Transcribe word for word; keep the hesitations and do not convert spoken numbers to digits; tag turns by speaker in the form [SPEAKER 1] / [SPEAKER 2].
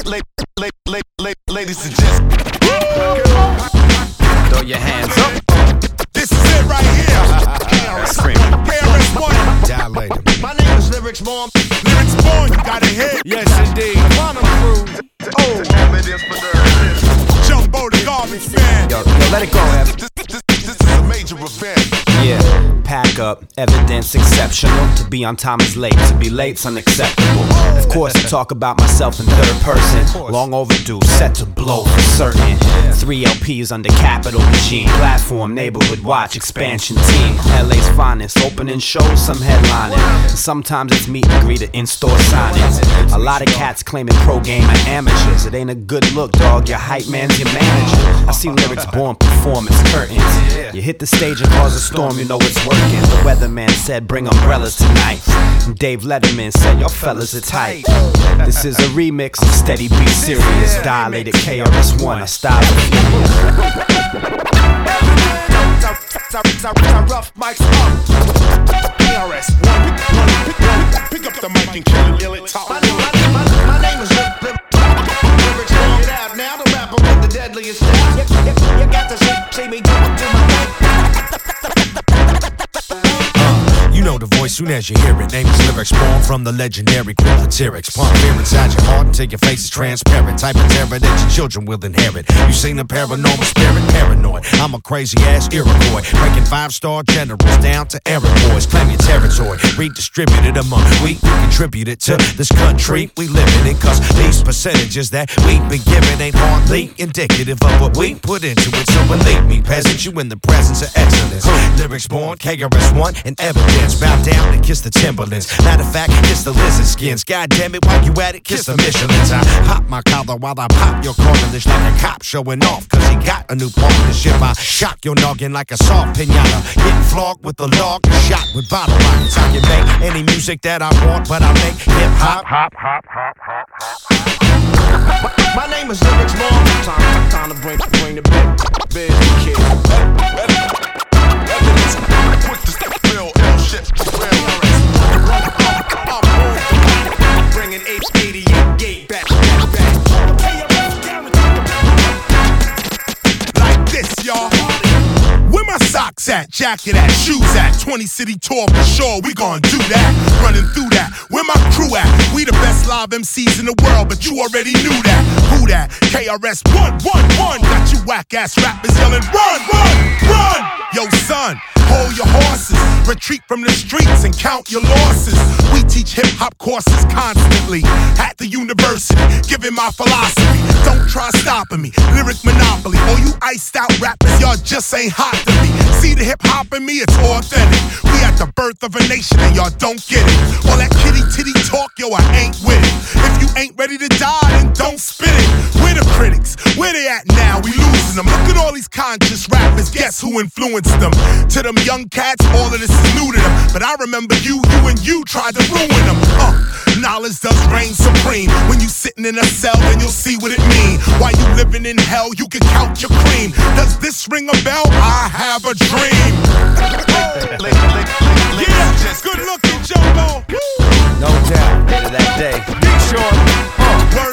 [SPEAKER 1] Ladies and gentlemen,
[SPEAKER 2] throw your hands up.
[SPEAKER 1] This is it right here. K R S One.
[SPEAKER 3] Dilate.
[SPEAKER 1] My name is Lyrics Born. Lyrics Born, you got a hit.
[SPEAKER 2] Yes, indeed.
[SPEAKER 1] Quantum Crew. Oh, Jumbo the garbage man.
[SPEAKER 2] Yo, yo, let it go, Ev.
[SPEAKER 1] This, this, this is a major event.
[SPEAKER 2] Yeah, pack up, evidence exceptional. To be on time is late, to be late's unacceptable. Of course, I talk about myself in third person. Long overdue, set to blow for certain. Three L Ps under capital regime. Platform, neighborhood watch, expansion team. L A's finest, opening shows, some headlining. And sometimes it's meet and greet at in-store signings. A lot of cats claiming pro game are amateurs. It ain't a good look, dog, your hype man's your manager. I see Lyrics Born performance curtains. You hit the stage and cause a storm, you know it's working. The weatherman said bring umbrellas tonight. And Dave Letterman said y'all fellas are tight. This is a remix of Steady Be Serious. Dilated K R S One, I style
[SPEAKER 1] Rough mics up. K R S One. Pick up the mic and kill it, yell it, talk. My name is Lyrics Born. Get out now, the rapper with the deadliest style. You got to see me do my thing.
[SPEAKER 3] You know the voice soon as you hear it. Name is Lyrics Born from the legendary group Satirics. Pump fear inside your heart until your face is transparent. Type of terror that your children will inherit. You seen the paranormal spirit, paranoid. I'm a crazy ass Iroquois, breaking five star generals down to errand boys. Claim your territory, redistributed among we who contributed to this country we living in. Cause these percentages that we've been given ain't hardly indicative of what we put into it. So believe me, peasant, you in the presence of excellence. Lyrics Born, K R S One, and evidence. Bow down and kiss the Timberlands. Matter of fact, kiss the lizard skins. God damn it, while you at it, kiss the Michelins. I pop my collar while I pop your cartilage like a cop showing off. Cause he got a new partnership. I shock your noggin like a soft pinata. Getting flogged with the log, shot with bottle rockets. I can make any music that I want, but I make hip hop. Hop, hop, hop, hop, hop.
[SPEAKER 1] My, my name is Lyrics Born. Time, time to bring, bring the big, big kid. Evidence, quick to step, real ill shit, real bringing eighty-eight gate back, back, back. Like this, y'all. Where my socks at, jacket at, shoes at? twenty city tour for sure, we gon' do that. Running through that, where my crew at? We the best live M Cs in the world, but you already knew that. Who that? K R S One, one, one. Got you whack ass rappers yelling, run, run, run. Yo, son, hold your horses. Retreat from the streets and count your losses. We teach hip hop courses constantly at the university, giving my philosophy. Don't try stopping me. Lyric monopoly. All you iced out rappers, y'all just ain't hot to me. See the hip hop in me, it's authentic. We at the birth of a nation and y'all don't get it. All that kitty titty talk, yo, I ain't with it. If you ain't ready to die, then don't spit it. Where the critics? Where they at now? We losing them. Look at all these conscious rappers. Guess who influenced them? To them young cats, all of this is new to them. But I remember you, you and you tried to ruin them. Uh, knowledge does reign supreme. When you sitting in a cell, then you'll see what it mean. While you living in hell, you can count your cream. Does this ring a bell? I have a dream. Yeah, good looking Jumbo.
[SPEAKER 2] No doubt, end of that day.
[SPEAKER 1] Be sure. Uh, word